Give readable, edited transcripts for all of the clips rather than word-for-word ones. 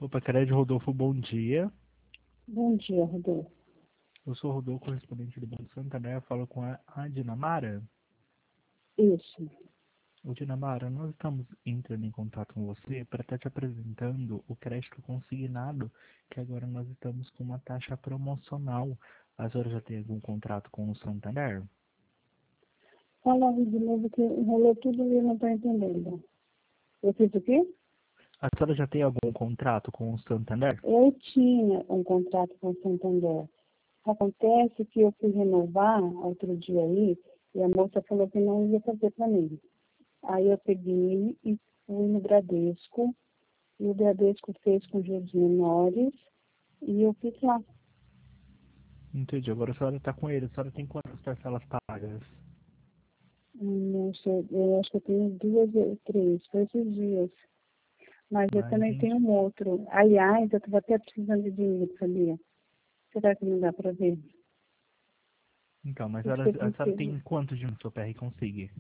Opa, Crédito Rodolfo, bom dia. Bom dia, Rodolfo. Eu sou o Rodolfo, correspondente do Banco Santander. Eu falo com a Dinamara. Isso. Ô, Dinamara, nós estamos entrando em contato com você para estar te apresentando o crédito consignado, que agora nós estamos com uma taxa promocional. A senhora já tem algum contrato com o Santander? Fala de novo que enrolou tudo e eu não estou entendendo. Eu fiz o quê? A senhora já tem algum contrato com o Santander? Eu tinha um contrato com o Santander. Acontece que eu fui renovar outro dia aí e a moça falou que não ia fazer para mim. Aí eu peguei e fui no Bradesco e o Bradesco fez com juros menores e eu fiz lá. Entendi. Agora a senhora está com ele. A senhora tem quantas parcelas pagas? Não sei, eu acho que eu tenho 2 ou 3, foi esses dias. Mas eu Ah, também tenho entendi. um outro. Aliás, eu estava até precisando de dinheiro, sabia? Será que não dá para ver? Então, mas Porque eu a senhora preciso. tem quanto de no seu PR Consigue?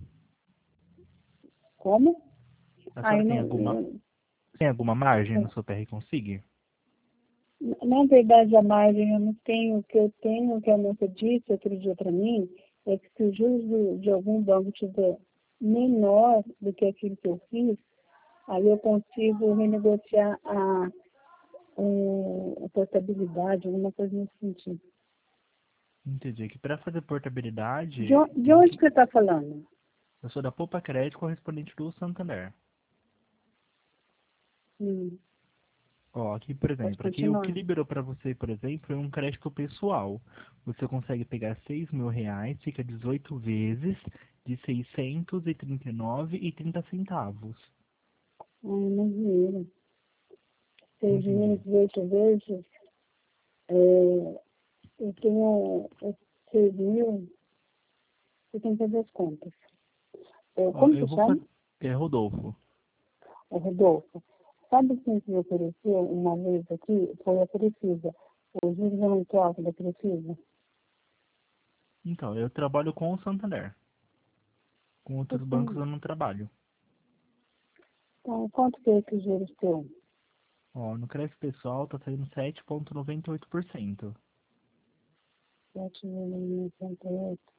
Como? A senhora Aí não. tem alguma margem no seu PR Consigue? Na verdade, a margem eu não tenho. O que eu tenho, o que a moça disse outro dia para mim, é que se o juros de algum banco tiver menor do que aquilo que eu fiz, aí eu consigo renegociar a portabilidade, alguma coisa nesse sentido. Entendi. Que para fazer De, portabilidade, de onde que você está falando? eu sou da Poupa Crédito, correspondente do Santander. Hum, Ó, aqui, por pode exemplo, aqui o que continuar. liberou para você, por exemplo, é um crédito pessoal. Você consegue pegar R$ 6.000, fica 18 vezes de 639,30 centavos. Ai, não dinheiro. 6 Entendi. meses, 8 vezes, é, eu tenho 6 mil, eu tenho que fazer as contas. É, Ó, como eu se vou chama? fazer. É, Rodolfo. É Rodolfo. Sabe quem que me ofereceu uma vez aqui? Foi a Precisa. O juros é muito alto da Precisa. Então, eu trabalho com o Santander. Com outros bancos Assim, eu não trabalho. então, quanto que é esse juros teu? Ó, no crédito pessoal tá saindo 7,98%. 7,98.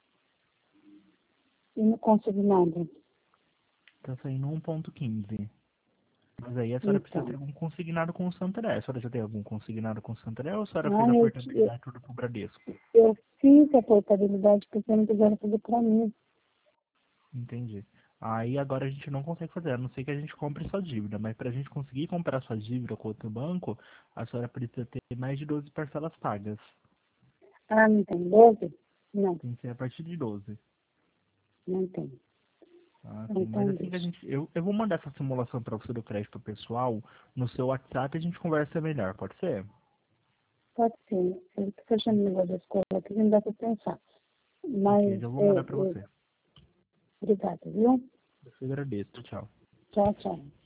E no consignado? Tá saindo 1,15. Mas aí a senhora precisa ter Então, algum consignado com o Santander. A senhora já tem algum consignado com o Santander ou a senhora fez ah, a eu, portabilidade tudo pro Bradesco? eu fiz a portabilidade porque não quiseram fazer para mim. Entendi. Aí agora a gente não consegue fazer, a não ser que a gente compre sua dívida. Mas pra gente conseguir comprar sua dívida com outro banco, a senhora precisa ter mais de 12 parcelas pagas. Ah, não tem 12? Não, Tem que ser a partir de 12. não tem. Ah, sim. Mas Então, assim que a deixa. gente. Eu vou mandar essa simulação pra você do crédito pessoal no seu WhatsApp e a gente conversa melhor, pode ser? Pode ser. Eu estou fechando o negócio da escola aqui, não dá para pensar. Ok, Mas, eu vou mandar pra você. obrigada, viu? Eu te agradeço. Tchau. Tchau, tchau.